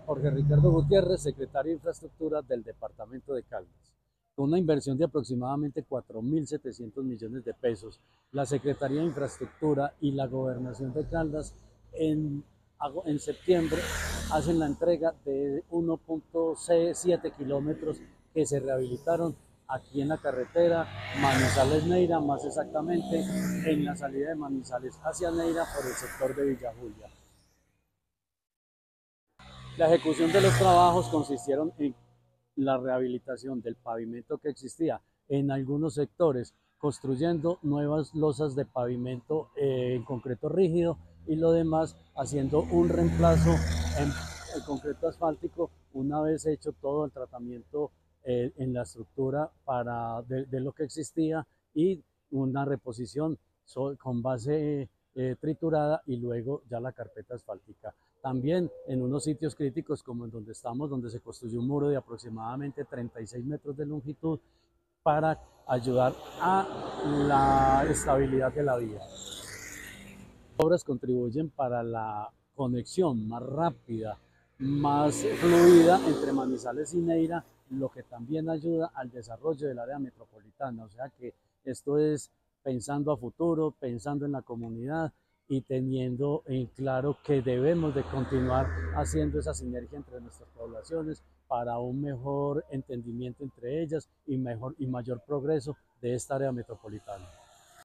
Jorge Ricardo Gutiérrez, secretario de Infraestructura del Departamento de Caldas. Con una inversión de aproximadamente 4.700 millones de pesos, la Secretaría de Infraestructura y la Gobernación de Caldas en septiembre hacen la entrega de 1.7 kilómetros que se rehabilitaron aquí en la carretera Manizales-Neira, más exactamente en la salida de Manizales hacia Neira por el sector de Villa Julia. La ejecución de los trabajos consistieron en la rehabilitación del pavimento que existía en algunos sectores, construyendo nuevas losas de pavimento en concreto rígido y lo demás haciendo un reemplazo en concreto asfáltico una vez hecho todo el tratamiento en la estructura de lo que existía y una reposición con base triturada y luego ya la carpeta asfáltica. También en unos sitios críticos como en donde estamos, donde se construyó un muro de aproximadamente 36 metros de longitud para ayudar a la estabilidad de la vía. Las obras contribuyen para la conexión más rápida, más fluida entre Manizales y Neira, lo que también ayuda al desarrollo del área metropolitana. O sea que esto es pensando a futuro, pensando en la comunidad y teniendo en claro que debemos de continuar haciendo esa sinergia entre nuestras poblaciones para un mejor entendimiento entre ellas y mayor progreso de esta área metropolitana.